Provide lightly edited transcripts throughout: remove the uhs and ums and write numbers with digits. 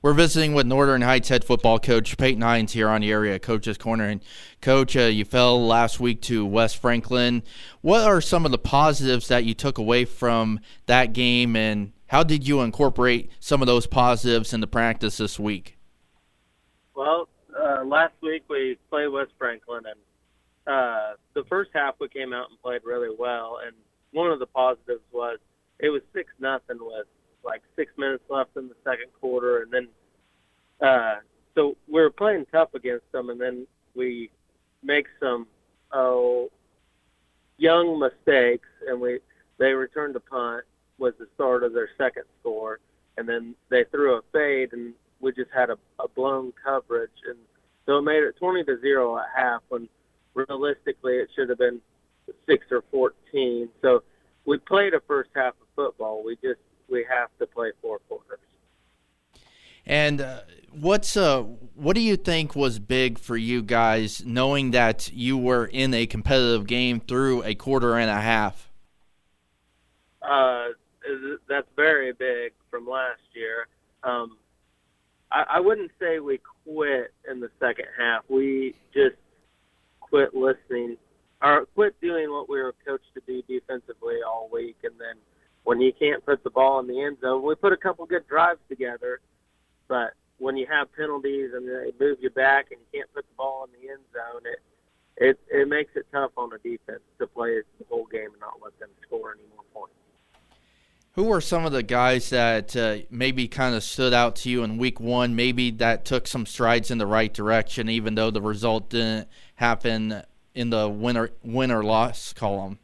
We're visiting with Northern Heights head football coach Peyton Hines here on the Area Coach's Corner. And, Coach, you fell last week to West Franklin. What are some of the positives that you took away from that game, and how did you incorporate some of those positives into practice this week? Well, last week we played West Franklin, and the first half we came out and played really well. And one of the positives was it was 6-0 with like 6 minutes left in the second quarter, and then so we were playing tough against them, and then we make some young mistakes, and they returned a punt was the start of their second score, and then they threw a fade, and we just had a blown coverage, and so it made it 20-0 at half when realistically it should have been 6 or 14. So we played a first half of football. We have to play 4 quarters. And what do you think was big for you guys, knowing that you were in a competitive game through a quarter and a half? That's very big from last year. I wouldn't say we quit in the second half. We just quit listening or quit doing what we were coached to do defensively all week, and then when you can't put the ball in the end zone, we put a couple good drives together, but when you have penalties and they move you back and you can't put the ball in the end zone, it makes it tough on the defense to play the whole game and not let them score any more points. Who were some of the guys that maybe kind of stood out to you in week one, maybe that took some strides in the right direction, even though the result didn't happen in the win or loss column?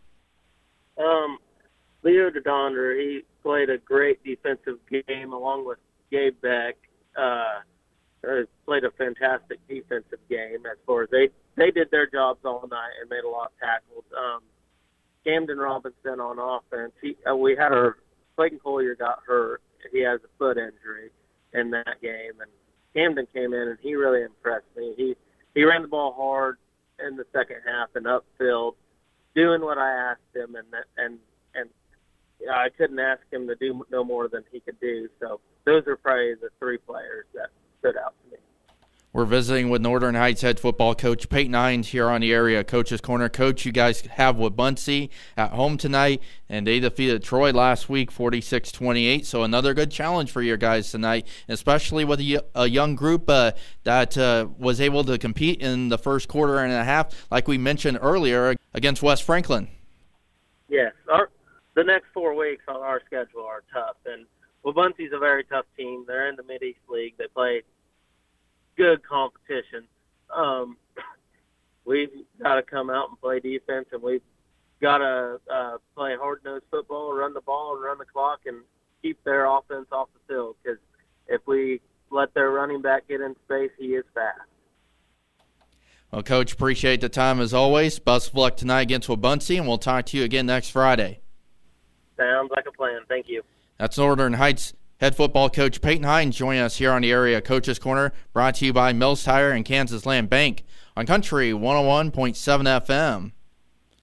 Leo DeDonder, he played a great defensive game along with Gabe Beck. Played a fantastic defensive game as far as they did their jobs all night and made a lot of tackles. Camden Robinson on offense, we had Clayton Collier got hurt. He has a foot injury in that game, and Camden came in and he really impressed me. He ran the ball hard in the second half and upfield, doing what I asked him, and I couldn't ask him to do no more than he could do. So those are probably the 3 players that stood out to me. We're visiting with Northern Heights head football coach Peyton Hines here on the Area Coach's Corner. Coach, you guys have Wabaunsee at home tonight, and they defeated Troy last week 46-28, so another good challenge for your guys tonight, especially with a young group that was able to compete in the first quarter and a half, like we mentioned earlier, against West Franklin. Yes, the next 4 weeks on our schedule are tough, and Wabaunsee's a very tough team. They're in the Mid-East League. They play good competition. We've got to come out and play defense, and we've got to play hard-nosed football, run the ball and run the clock, and keep their offense off the field, because if we let their running back get in space, he is fast. Well, Coach, appreciate the time as always. Best of luck tonight against Wabaunsee, and we'll talk to you again next Friday. Sounds like a plan. Thank you. That's Northern Heights head football coach Peyton Hines joining us here on the Area Coach's Corner, brought to you by Mills Tire and Kansas Land Bank on Country 101.7 FM.